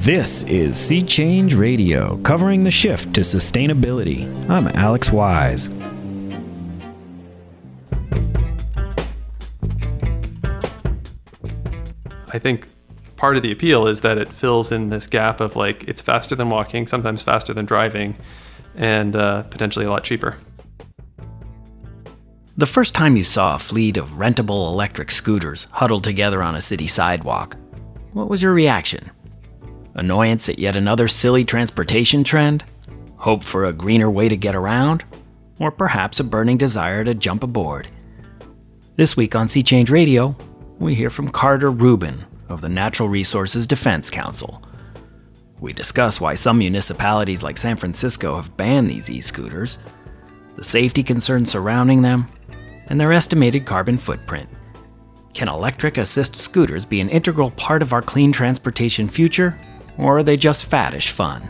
This is Sea Change Radio, covering the shift to sustainability. I'm Alex Wise. I think part of the appeal is that it fills in this gap of like it's faster than walking, sometimes faster than driving, and potentially a lot cheaper. The first time you saw a fleet of rentable electric scooters huddled together on a city sidewalk, what was your reaction? Annoyance at yet another silly transportation trend? Hope for a greener way to get around? Or perhaps a burning desire to jump aboard? This week on Sea Change Radio, we hear from Carter Rubin of the Natural Resources Defense Council. We discuss why some municipalities like San Francisco have banned these e-scooters, the safety concerns surrounding them, and their estimated carbon footprint. Can electric assist scooters be an integral part of our clean transportation future, or are they just faddish fun?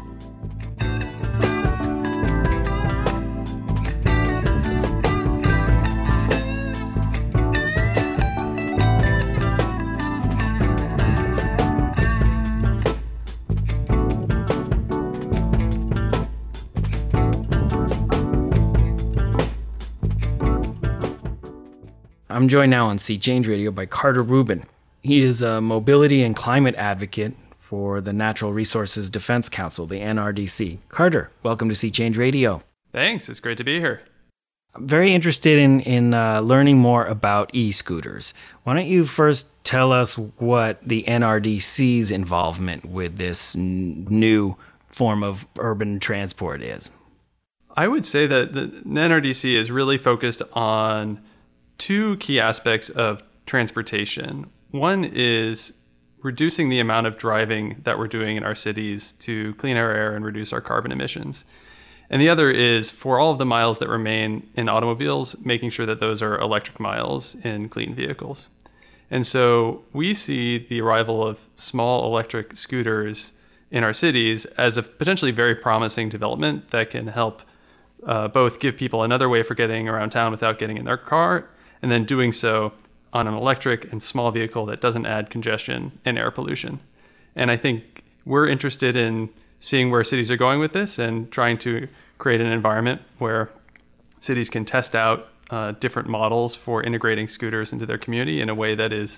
I'm joined now on Sea Change Radio by Carter Rubin. He is a mobility and climate advocate for the Natural Resources Defense Council, the NRDC. Carter, welcome to Sea Change Radio. Thanks, it's great to be here. I'm very interested in learning more about e-scooters. Why don't you first tell us what the NRDC's involvement with this new form of urban transport is? I would say that the NRDC is really focused on two key aspects of transportation. One is reducing the amount of driving that we're doing in our cities to clean our air and reduce our carbon emissions. And the other is for all of the miles that remain in automobiles, making sure that those are electric miles in clean vehicles. And so we see the arrival of small electric scooters in our cities as a potentially very promising development that can help both give people another way for getting around town without getting in their car, and then doing so on an electric and small vehicle that doesn't add congestion and air pollution. And I think we're interested in seeing where cities are going with this and trying to create an environment where cities can test out different models for integrating scooters into their community in a way that is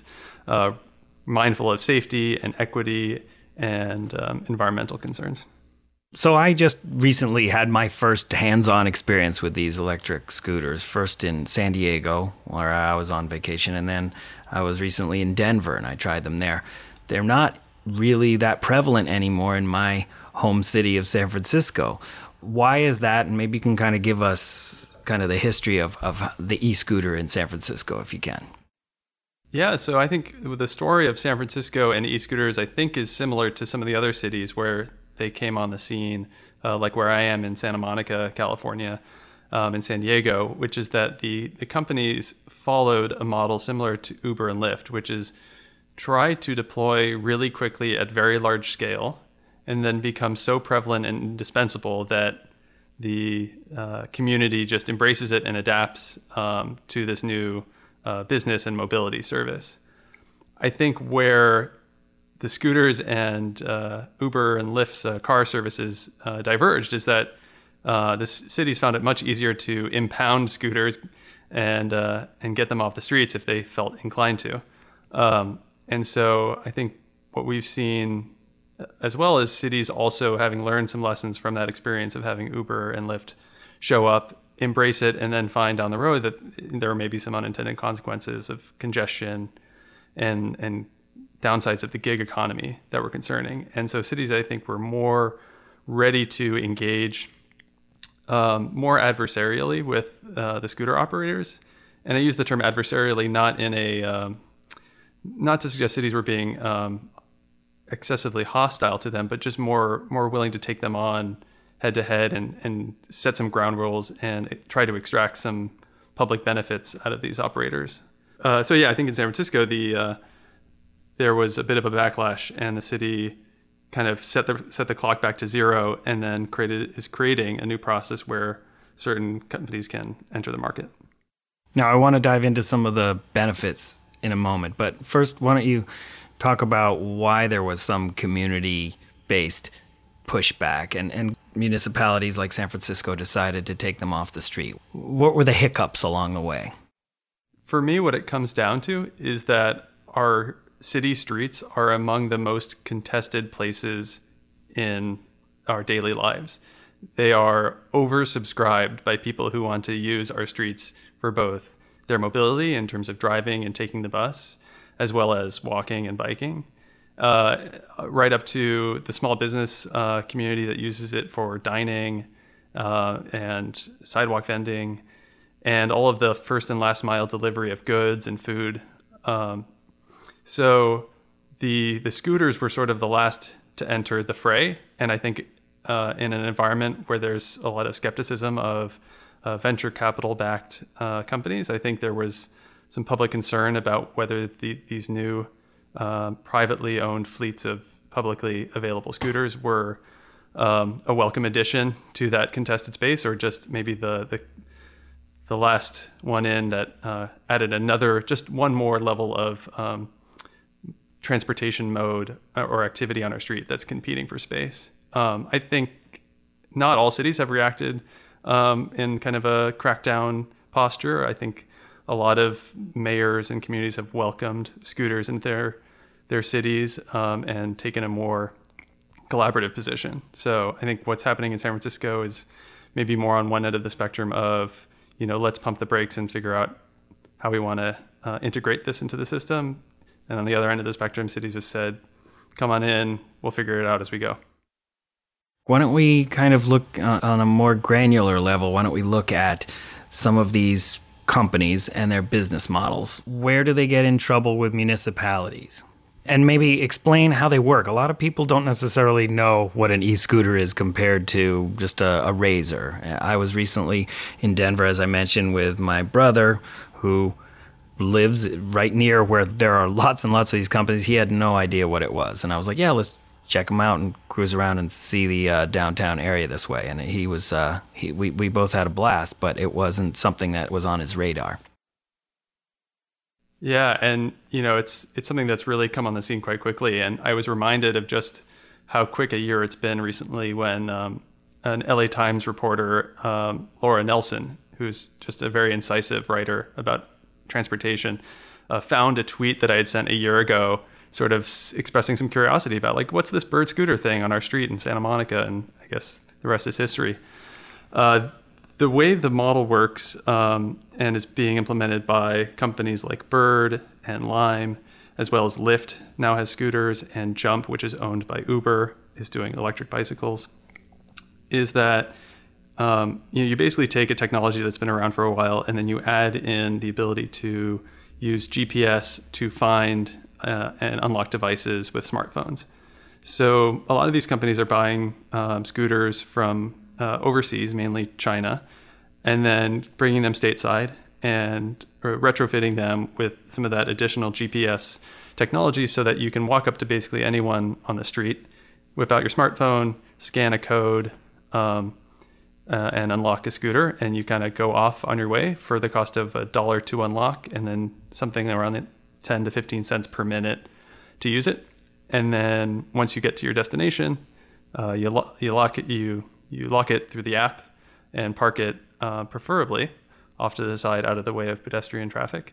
mindful of safety and equity and environmental concerns. So I just recently had my first hands-on experience with these electric scooters, first in San Diego, where I was on vacation, and then I was recently in Denver, and I tried them there. They're not really that prevalent anymore in my home city of San Francisco. Why is that? And maybe you can kind of give us kind of the history of the e-scooter in San Francisco, if you can. Yeah, so I think the story of San Francisco and e-scooters, I think, is similar to some of the other cities where they came on the scene, like where I am in Santa Monica, California, in San Diego, which is that the companies followed a model similar to Uber and Lyft, which is try to deploy really quickly at very large scale and then become so prevalent and indispensable that the community just embraces it and adapts to this new business and mobility service. I think where the scooters and Uber and Lyft's car services diverged is that the cities found it much easier to impound scooters and get them off the streets if they felt inclined to. And so I think what we've seen, as well as cities also having learned some lessons from that experience of having Uber and Lyft show up, embrace it, and then find down the road that there may be some unintended consequences of congestion and downsides of the gig economy that were concerning. And so cities, I think, were more ready to engage more adversarially with the scooter operators. And I use the term adversarially not in a not to suggest cities were being excessively hostile to them, but just more willing to take them on head to head and set some ground rules and try to extract some public benefits out of these operators. So yeah, I think in San Francisco, there was a bit of a backlash, and the city kind of set the clock back to zero, and then is creating a new process where certain companies can enter the market. Now, I want to dive into some of the benefits in a moment, but first, why don't you talk about why there was some community based pushback, and municipalities like San Francisco decided to take them off the street. What were the hiccups along the way? For me, what it comes down to is that our city streets are among the most contested places in our daily lives. They are oversubscribed by people who want to use our streets for both their mobility in terms of driving and taking the bus, as well as walking and biking, right up to the small business community that uses it for dining and sidewalk vending, and all of the first and last mile delivery of goods and food. So the scooters were sort of the last to enter the fray. And I think in an environment where there's a lot of skepticism of venture capital backed companies, I think there was some public concern about whether these new privately owned fleets of publicly available scooters were a welcome addition to that contested space, or just maybe the last one in that added just one more level of transportation mode or activity on our street that's competing for space. I think not all cities have reacted in kind of a crackdown posture. I think a lot of mayors and communities have welcomed scooters into their cities and taken a more collaborative position. So I think what's happening in San Francisco is maybe more on one end of the spectrum of, let's pump the brakes and figure out how we want to integrate this into the system. And on the other end of the spectrum, cities just said, come on in, we'll figure it out as we go. Why don't we kind of look on a more granular level? Why don't we look at some of these companies and their business models? Where do they get in trouble with municipalities? And maybe explain how they work. A lot of people don't necessarily know what an e-scooter is compared to just a Razor. I was recently in Denver, as I mentioned, with my brother, who lives right near where there are lots and lots of these companies. He had no idea what it was. And I was like, yeah, let's check them out and cruise around and see the downtown area this way. And he was, we both had a blast, but it wasn't something that was on his radar. Yeah, and it's something that's really come on the scene quite quickly. And I was reminded of just how quick a year it's been recently when an LA Times reporter, Laura Nelson, who's just a very incisive writer about transportation, found a tweet that I had sent a year ago, sort of expressing some curiosity about, like, what's this bird scooter thing on our street in Santa Monica? And I guess the rest is history. The way the model works and is being implemented by companies like Bird and Lime, as well as Lyft now has scooters, and Jump, which is owned by Uber, is doing electric bicycles, is that you basically take a technology that's been around for a while, and then you add in the ability to use GPS to find and unlock devices with smartphones. So a lot of these companies are buying scooters from overseas, mainly China, and then bringing them stateside and retrofitting them with some of that additional GPS technology so that you can walk up to basically anyone on the street, whip out your smartphone, scan a code, and unlock a scooter, and you kind of go off on your way for the cost of $1 to unlock, and then something around 10 to 15 cents per minute to use it. And then once you get to your destination, you lock it through the app and park it preferably off to the side out of the way of pedestrian traffic.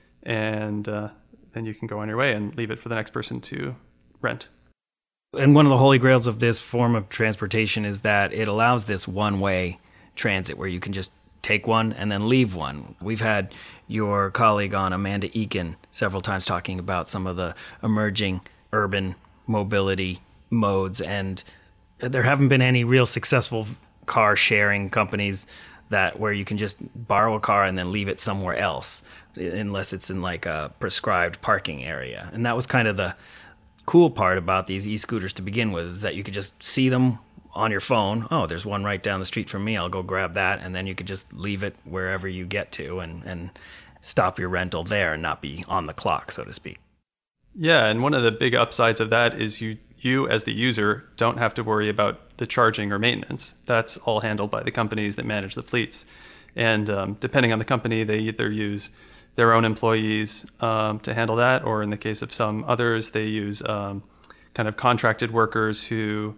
And then you can go on your way and leave it for the next person to rent. And one of the holy grails of this form of transportation is that it allows this one-way transit where you can just take one and then leave one. We've had your colleague on, Amanda Eakin, several times talking about some of the emerging urban mobility modes, and there haven't been any real successful car sharing companies where you can just borrow a car and then leave it somewhere else, unless it's in like a prescribed parking area. And that was kind of the cool part about these e-scooters to begin with, is that you could just see them on your phone. Oh, there's one right down the street from me. I'll go grab that. And then you could just leave it wherever you get to and stop your rental there and not be on the clock, so to speak. Yeah, and one of the big upsides of that is you as the user don't have to worry about the charging or maintenance. That's all handled by the companies that manage the fleets. And depending on the company, they either use their own employees to handle that, or in the case of some others, they use kind of contracted workers who,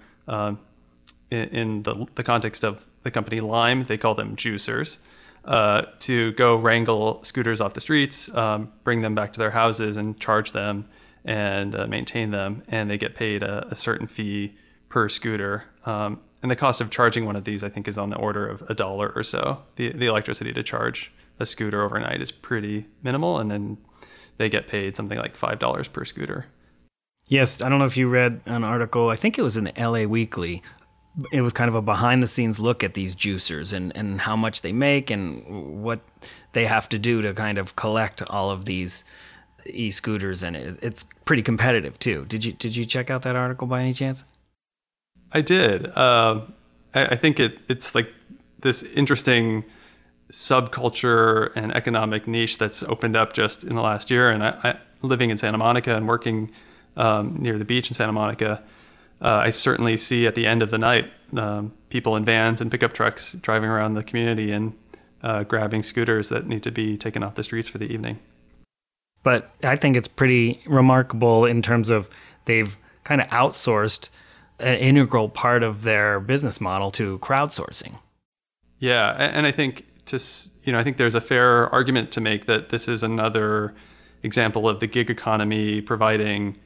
in the context of the company Lime, they call them juicers, to go wrangle scooters off the streets, bring them back to their houses and charge them and maintain them. And they get paid a certain fee per scooter. And the cost of charging one of these, I think, is on the order of $1 or so. The electricity to charge a scooter overnight is pretty minimal. And then they get paid something like $5 per scooter. Yes, I don't know if you read an article, I think it was in the LA Weekly. It was kind of a behind-the-scenes look at these juicers and how much they make and what they have to do to kind of collect all of these e-scooters, and it's pretty competitive too. Did you check out that article by any chance? I did. I think it's like this interesting subculture and economic niche that's opened up just in the last year. And I living in Santa Monica and working near the beach in Santa Monica, I certainly see at the end of the night people in vans and pickup trucks driving around the community and grabbing scooters that need to be taken off the streets for the evening. But I think it's pretty remarkable in terms of they've kind of outsourced an integral part of their business model to crowdsourcing. Yeah, and I think I think there's a fair argument to make that this is another example of the gig economy providing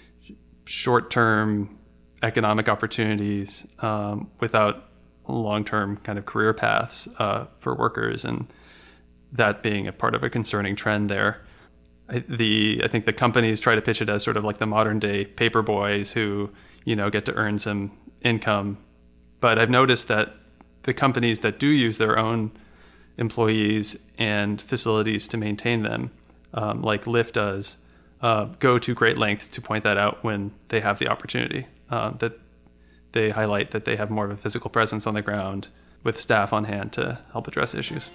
short-term economic opportunities without long-term kind of career paths for workers, and that being a part of a concerning trend there. I think the companies try to pitch it as sort of like the modern-day paper boys who, get to earn some income. But I've noticed that the companies that do use their own employees and facilities to maintain them, like Lyft does, go to great lengths to point that out when they have the opportunity. That they highlight that they have more of a physical presence on the ground with staff on hand to help address issues.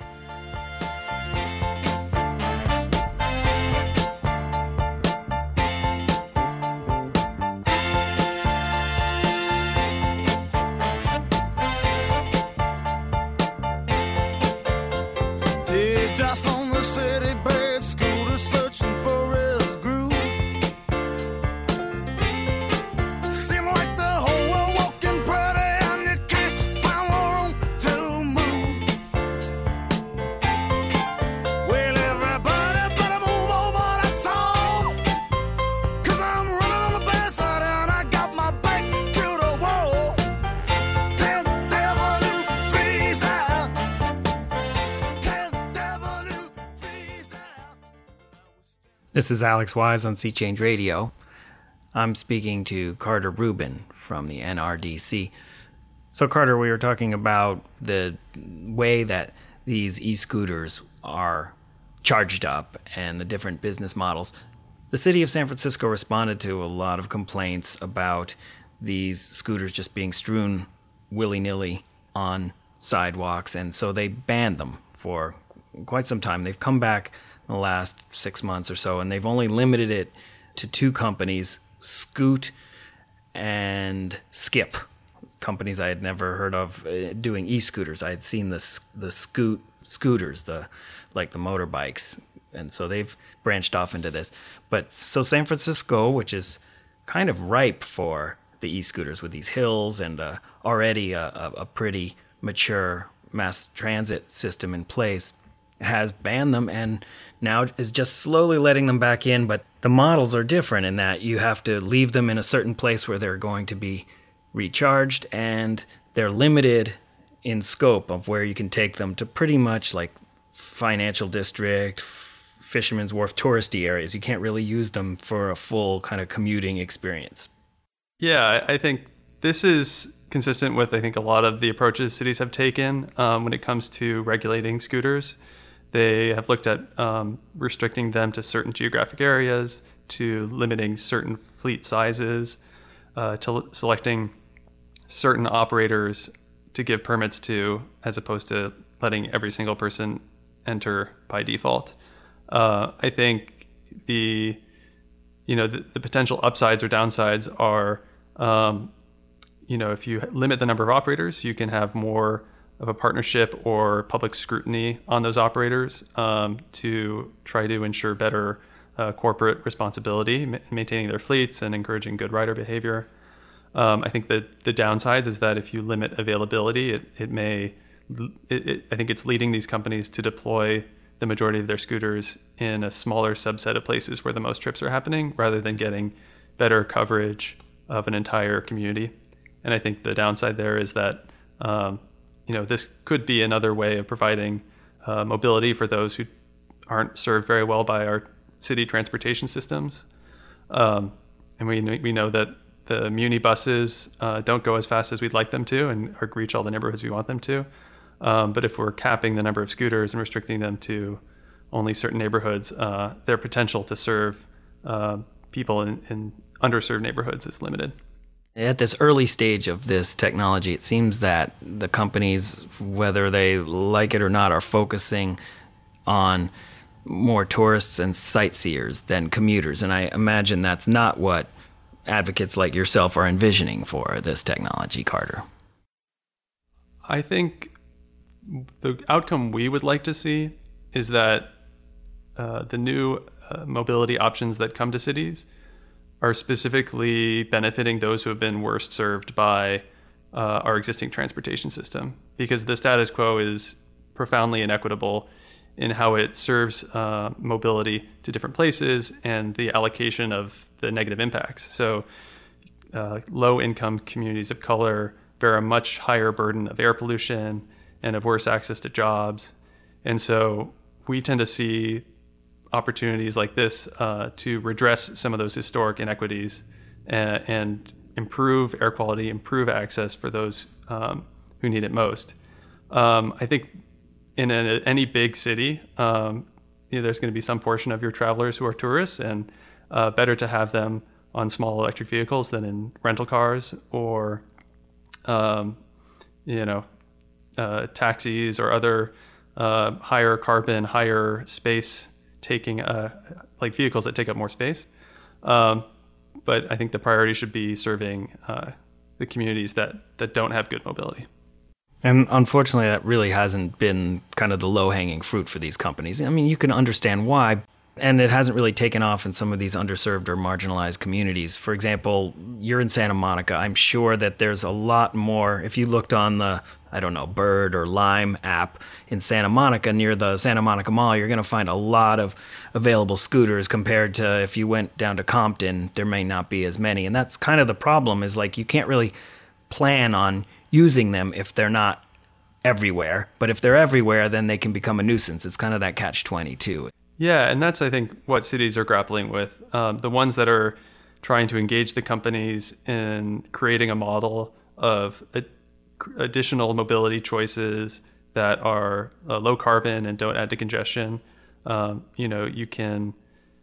This is Alex Wise on Sea Change Radio. I'm speaking to Carter Rubin from the NRDC. So Carter, we were talking about the way that these e-scooters are charged up and the different business models. The city of San Francisco responded to a lot of complaints about these scooters just being strewn willy-nilly on sidewalks, and so they banned them for quite some time. They've come back in the last 6 months or so, and they've only limited it to two companies, Scoot and Skip, companies I had never heard of doing e-scooters. I had seen the scooters, like the motorbikes, and so they've branched off into this. But so San Francisco, which is kind of ripe for the e-scooters with these hills and already a pretty mature mass transit system in place, has banned them and now is just slowly letting them back in. But the models are different in that you have to leave them in a certain place where they're going to be recharged, and they're limited in scope of where you can take them to pretty much like Financial District, Fisherman's Wharf touristy areas. You can't really use them for a full kind of commuting experience. Yeah, I think this is consistent with, I think, a lot of the approaches cities have taken when it comes to regulating scooters. They have looked at restricting them to certain geographic areas, to limiting certain fleet sizes, to selecting certain operators to give permits to, as opposed to letting every single person enter by default. I think the potential upsides or downsides are, if you limit the number of operators, you can have more of a partnership or public scrutiny on those operators to try to ensure better corporate responsibility, maintaining their fleets and encouraging good rider behavior. I think that the downsides is that if you limit availability, I think it's leading these companies to deploy the majority of their scooters in a smaller subset of places where the most trips are happening, rather than getting better coverage of an entire community. And I think the downside there is that this could be another way of providing mobility for those who aren't served very well by our city transportation systems. And we know that the Muni buses don't go as fast as we'd like them to and reach all the neighborhoods we want them to. But if we're capping the number of scooters and restricting them to only certain neighborhoods, their potential to serve people in underserved neighborhoods is limited. At this early stage of this technology, it seems that the companies, whether they like it or not, are focusing on more tourists and sightseers than commuters. And I imagine that's not what advocates like yourself are envisioning for this technology, Carter. I think the outcome we would like to see is that the new mobility options that come to cities are specifically benefiting those who have been worst served by our existing transportation system, because the status quo is profoundly inequitable in how it serves mobility to different places and the allocation of the negative impacts. So low-income communities of color bear a much higher burden of air pollution and of worse access to jobs. And so we tend to see opportunities like this to redress some of those historic inequities and improve air quality, improve access for those who need it most. I think in any big city, there's going to be some portion of your travelers who are tourists, and better to have them on small electric vehicles than in rental cars or, taxis or other higher carbon, higher space taking, like vehicles that take up more space. But I think the priority should be serving the communities that don't have good mobility. And unfortunately, that really hasn't been kind of the low-hanging fruit for these companies. I mean, you can understand why, and it hasn't really taken off in some of these underserved or marginalized communities. For example, you're in Santa Monica. I'm sure that there's a lot more. If you looked on the, Bird or Lime app in Santa Monica near the Santa Monica Mall, you're going to find a lot of available scooters compared to if you went down to Compton, there may not be as many. And that's kind of the problem, is like you can't really plan on using them if they're not everywhere. But if they're everywhere, then they can become a nuisance. It's kind of that catch-22. Yeah, and that's, I think, what cities are grappling with. The ones that are trying to engage the companies in creating a model of additional mobility choices that are low carbon and don't add to congestion. You can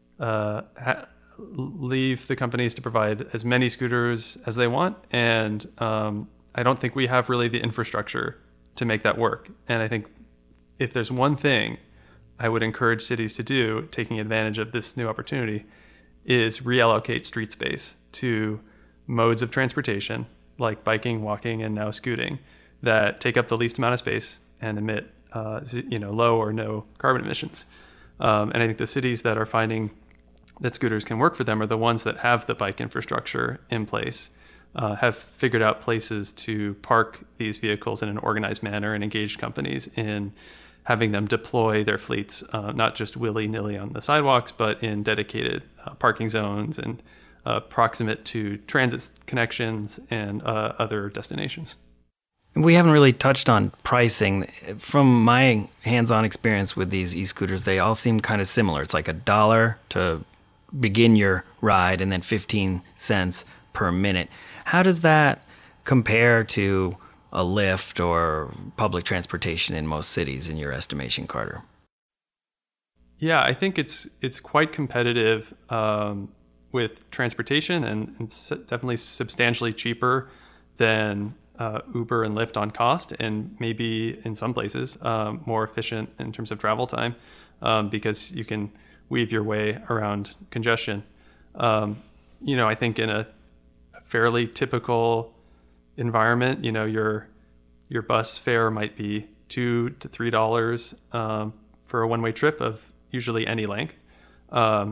leave the companies to provide as many scooters as they want, and I don't think we have really the infrastructure to make that work. And I think if there's one thing I would encourage cities to do, taking advantage of this new opportunity, is reallocate street space to modes of transportation like biking, walking, and now scooting that take up the least amount of space and emit low or no carbon emissions. And I think the cities that are finding that scooters can work for them are the ones that have the bike infrastructure in place, have figured out places to park these vehicles in an organized manner and engage companies in having them deploy their fleets, not just willy-nilly on the sidewalks, but in dedicated parking zones and proximate to transit connections and other destinations. We haven't really touched on pricing. From my hands-on experience with these e-scooters, they all seem kind of similar. It's like $1 to begin your ride and then 15 cents per minute. How does that compare to a Lyft or public transportation in most cities, in your estimation, Carter? Yeah, I think it's quite competitive with transportation, and it's definitely substantially cheaper than Uber and Lyft on cost, and maybe in some places more efficient in terms of travel time, because you can weave your way around congestion. I think in a fairly typical environment, your bus fare might be $2 to $3 for a one-way trip of usually any length.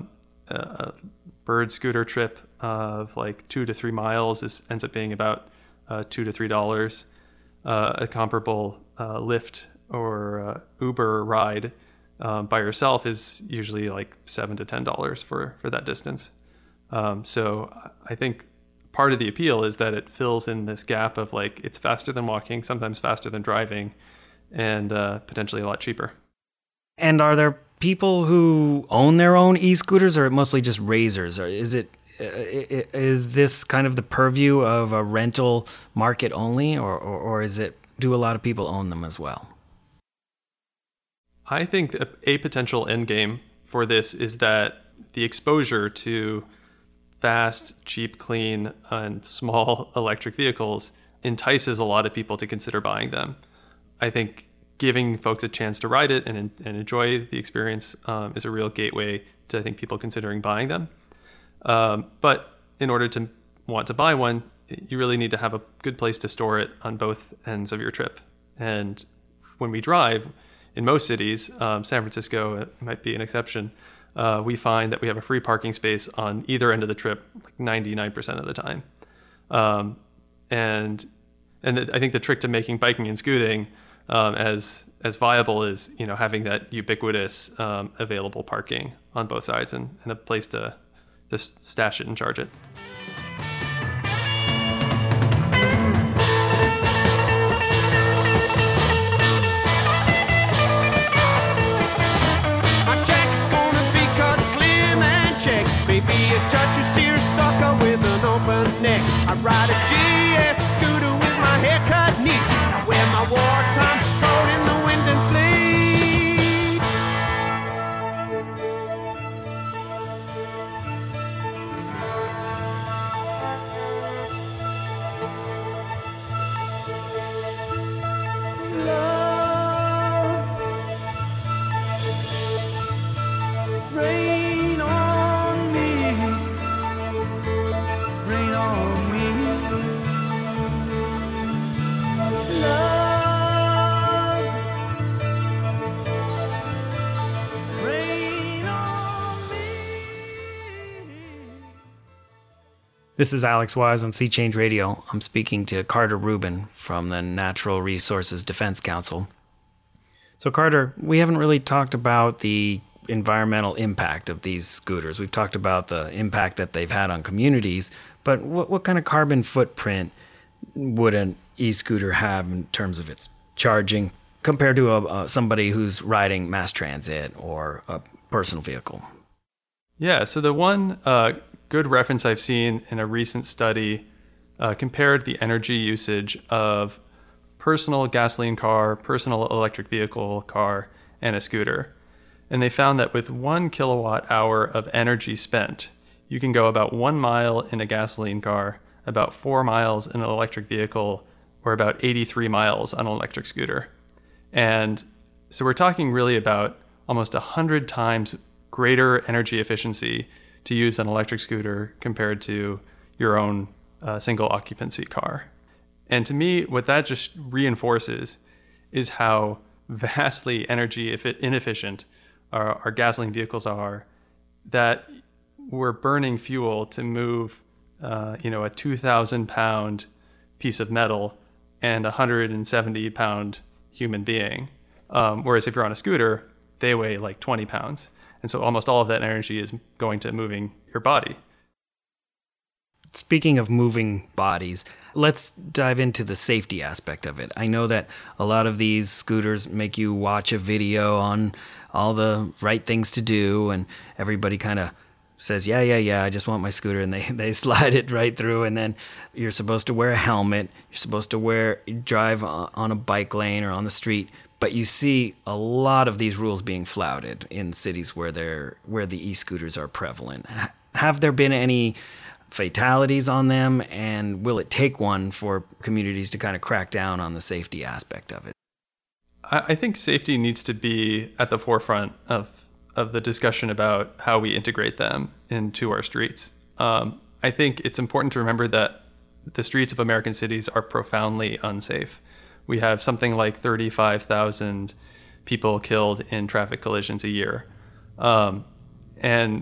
a bird scooter trip of like 2 to 3 miles ends up being about $2 to $3. A comparable Lyft or Uber ride by yourself is usually like $7 to $10 for that distance. So I think part of the appeal is that it fills in this gap of like it's faster than walking, sometimes faster than driving, and potentially a lot cheaper. And are there people who own their own e-scooters, or mostly just razors? Or is this kind of the purview of a rental market only, or do a lot of people own them as well? I think a potential end game for this is that the exposure to fast, cheap, clean, and small electric vehicles entices a lot of people to consider buying them. I think giving folks a chance to ride it and enjoy the experience is a real gateway to, I think, people considering buying them. But in order to want to buy one, you really need to have a good place to store it on both ends of your trip. And when we drive, in most cities, San Francisco might be an exception, we find that we have a free parking space on either end of the trip, like 99% of the time. And I think the trick to making biking and scooting as viable is, having that ubiquitous available parking on both sides and a place to just stash it and charge it. Touch a seersucker with an open neck. I ride a GS scooter with my haircut neat. I wear my wartime coat in the wind and sleet. Love, rain on me. Rain on me. Love, rain on me. This is Alex Wise on Sea Change Radio. I'm speaking to Carter Rubin from the Natural Resources Defense Council. So Carter, we haven't really talked about the environmental impact of these scooters. We've talked about the impact that they've had on communities, but what kind of carbon footprint would an e-scooter have in terms of its charging compared to somebody who's riding mass transit or a personal vehicle? Yeah, so the one good reference I've seen in a recent study compared the energy usage of personal gasoline car, personal electric vehicle car, and a scooter. And they found that with 1 kilowatt hour of energy spent, you can go about 1 mile in a gasoline car, about 4 miles in an electric vehicle, or about 83 miles on an electric scooter. And so we're talking really about almost 100 times greater energy efficiency to use an electric scooter compared to your own single occupancy car. And to me, what that just reinforces is how vastly energy inefficient our gasoline vehicles are, that we're burning fuel to move a 2,000-pound piece of metal and a 170-pound human being. Whereas if you're on a scooter, they weigh like 20 pounds. And so almost all of that energy is going to moving your body. Speaking of moving bodies, let's dive into the safety aspect of it. I know that a lot of these scooters make you watch a video on all the right things to do, and everybody kind of says, yeah, I just want my scooter, and they slide it right through, and then you're supposed to wear a helmet, you're supposed to drive on a bike lane or on the street, but you see a lot of these rules being flouted in cities where the e-scooters are prevalent. Have there been any fatalities on them, and will it take one for communities to kind of crack down on the safety aspect of it? I think safety needs to be at the forefront of the discussion about how we integrate them into our streets. I think it's important to remember that the streets of American cities are profoundly unsafe. We have something like 35,000 people killed in traffic collisions a year. And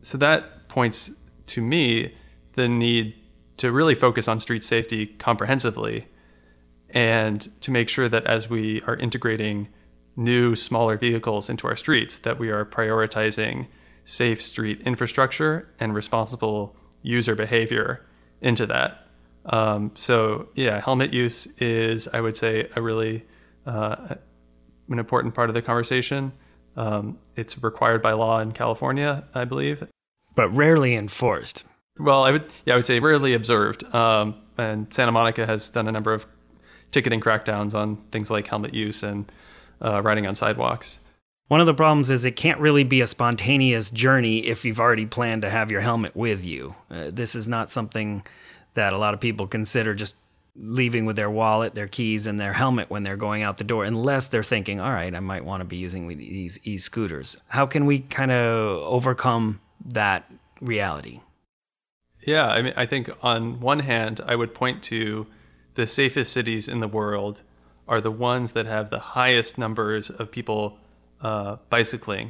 So that points to me the need to really focus on street safety comprehensively, and to make sure that as we are integrating new, smaller vehicles into our streets, that we are prioritizing safe street infrastructure and responsible user behavior into that. So yeah, helmet use is, I would say, a really an important part of the conversation. It's required by law in California, I believe, but rarely enforced. Well, I would say rarely observed. And Santa Monica has done a number of ticketing crackdowns on things like helmet use and riding on sidewalks. One of the problems is it can't really be a spontaneous journey if you've already planned to have your helmet with you. This is not something that a lot of people consider just leaving with their wallet, their keys, and their helmet when they're going out the door, unless they're thinking, all right, I might want to be using these e-scooters. How can we kind of overcome that reality? Yeah, I mean, I think on one hand, I would point to the safest cities in the world are the ones that have the highest numbers of people bicycling.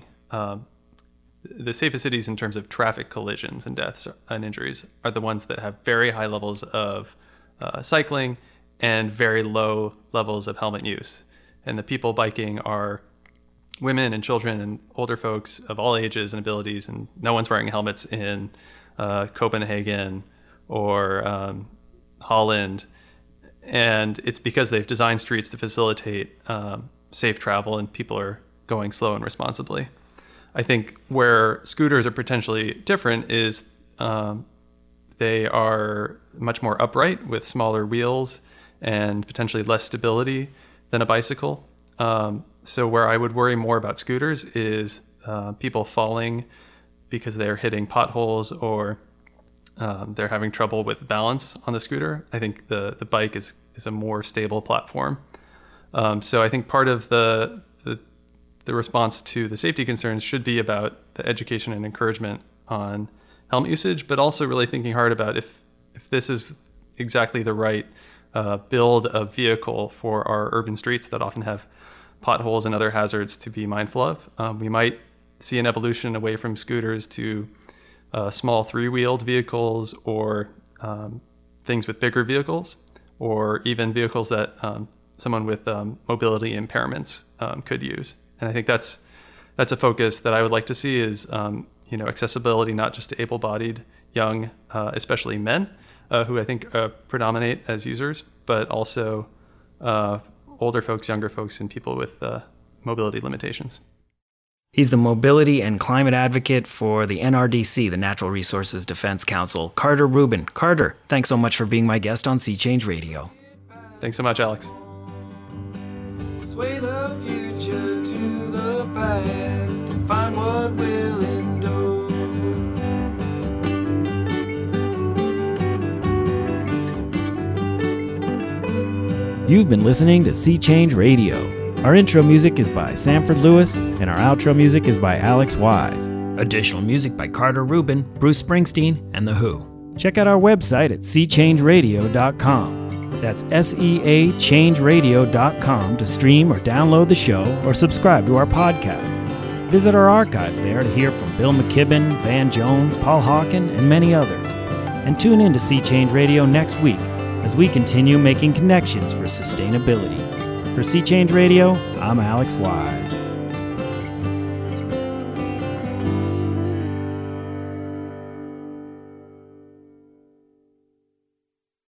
The safest cities in terms of traffic collisions and deaths and injuries are the ones that have very high levels of cycling and very low levels of helmet use. And the people biking are women and children and older folks of all ages and abilities, and no one's wearing helmets in Copenhagen or Holland. And it's because they've designed streets to facilitate safe travel, and people are going slow and responsibly. I think where scooters are potentially different is they are much more upright with smaller wheels and potentially less stability than a bicycle. So where I would worry more about scooters is people falling because they're hitting potholes or they're having trouble with balance on the scooter. I think the bike is a more stable platform. So I think part of the response to the safety concerns should be about the education and encouragement on helmet usage, but also really thinking hard about if this is exactly the right build of vehicle for our urban streets that often have potholes and other hazards to be mindful of. We might see an evolution away from scooters to small three-wheeled vehicles or things with bigger vehicles, or even vehicles that someone with mobility impairments could use. And I think that's a focus that I would like to see is accessibility not just to able-bodied young, especially men, who I think predominate as users, but also older folks, younger folks, and people with mobility limitations. He's the mobility and climate advocate for the NRDC, the Natural Resources Defense Council, Carter Rubin. Carter, thanks so much for being my guest on Sea Change Radio. Thanks so much, Alex. Sway the future to the past and find what will endure. You've been listening to Sea Change Radio. Our intro music is by Sanford Lewis, and our outro music is by Alex Wise. Additional music by Carter Rubin, Bruce Springsteen, and The Who. Check out our website at seachangeradio.com. That's SEAchangeradio.com to stream or download the show or subscribe to our podcast. Visit our archives there to hear from Bill McKibben, Van Jones, Paul Hawken, and many others. And tune in to Sea Change Radio next week as we continue making connections for sustainability. For Sea Change Radio, I'm Alex Wise.